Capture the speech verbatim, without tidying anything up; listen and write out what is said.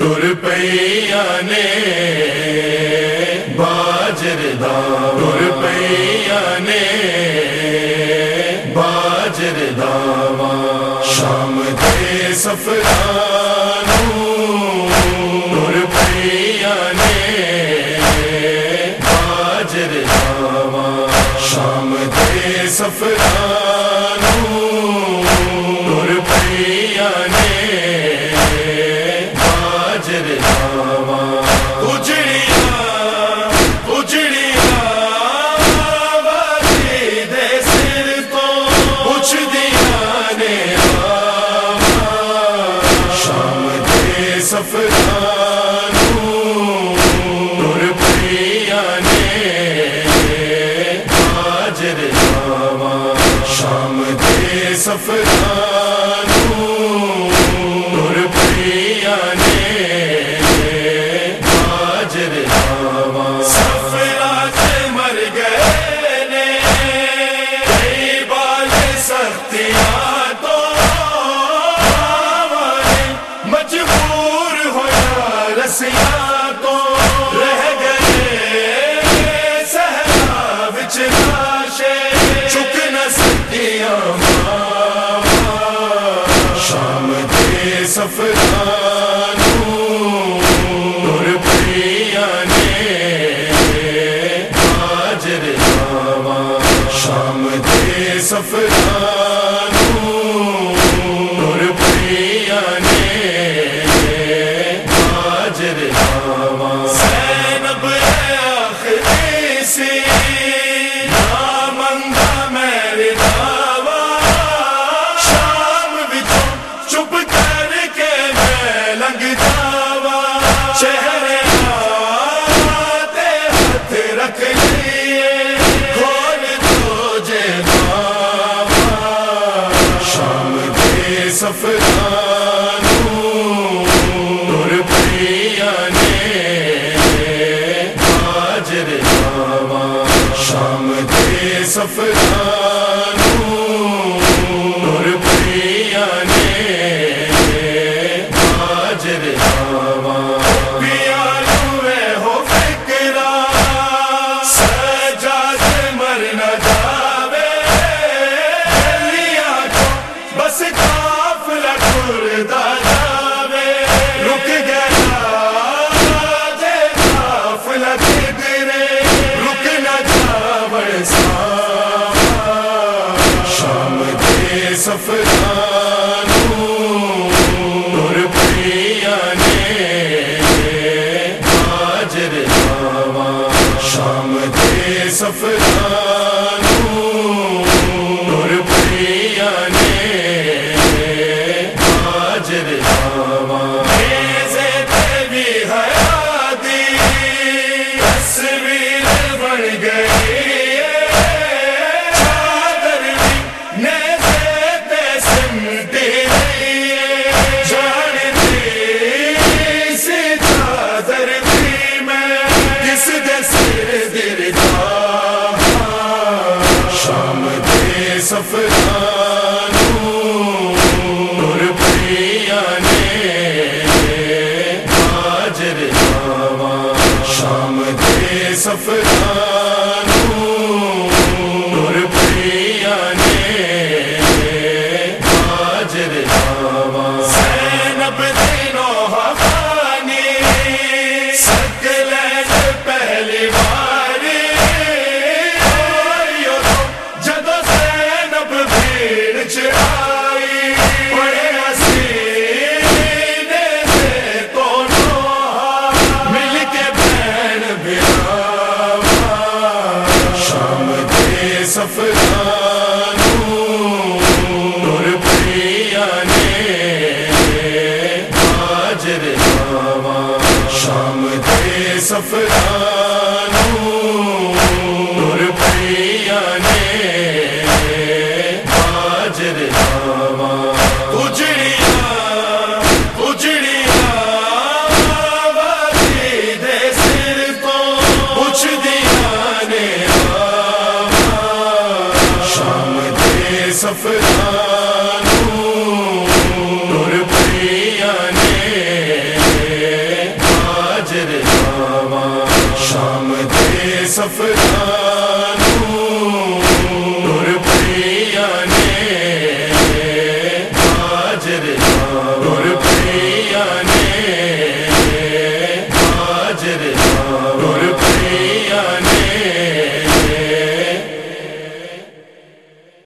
تر پیا نے باجر دا تر پیا نے باجر داوا شام دے سفرانوں تر پیا نے باجر داوا شام دے سفرانوں تر پیا نے باجر داوا اجڑیا اجڑیا باجی دے سر تو پوچھ دیا نے شام دے سفرانوں تر پیا نے باجر داوا شام دے سفرانوں تر پیا نے باجر داوا سفرات مر گئے نے کئی بال سختیاں تو مجبور ہویا رسیاں تو رہ گئے صحرا وچ لاشیں چک نہ سکیاں شام دے سفرانوں تر پیا نے باجر داوا شام دے سفرانوں تر پیا نے باجر داوا زینب ہے آخری سی نامنگا میرے داوا شام وچوں چپ کر کے میں لنگ جاوا چہرے تے ہاتھ رکھ لیے کھول دو جے باوا شام دے سفرانوں تر پیا نے باجر داوا شام دے سفرانوں تر پیا نے باجر داوا پیالو میں ہو فکرا سجاد مر نہ جاوے گلیاں چوں بس قافلہ ٹردا جاوے رک گیا جے قافلہ کدرے رک نہ جاوے ساوا شام دے سفرانوں تر پیا نے باجر داوا شام دے سفرانوں تر پیا نے باجر داوا میزے تے بھی حیاتی تصویر بن گئی چادر بھی نیزے تے سمٹی رہی جانتی سی چادر تھی میں کس دے سر دردا شام دے سفرانوں تر پیا نے باجر داوا شام دے سفرانوں تر پیا نے باجر داوا زینب دینوں حقانی سکلین پہلی باری آئیو تو جدو زینب بھیڑ چڑھائی بڑے حسینے سے دونوں مل کے بہن بھراوا شام دے سفرانوں تر پیا نے باجر داوا شام دے سفرانوں تر پیا نے باجر داوا اجڑیا اجڑیا باجی دے سر تو پوچھ دیا نے شام دے سفرانوں تر پیا نے سفر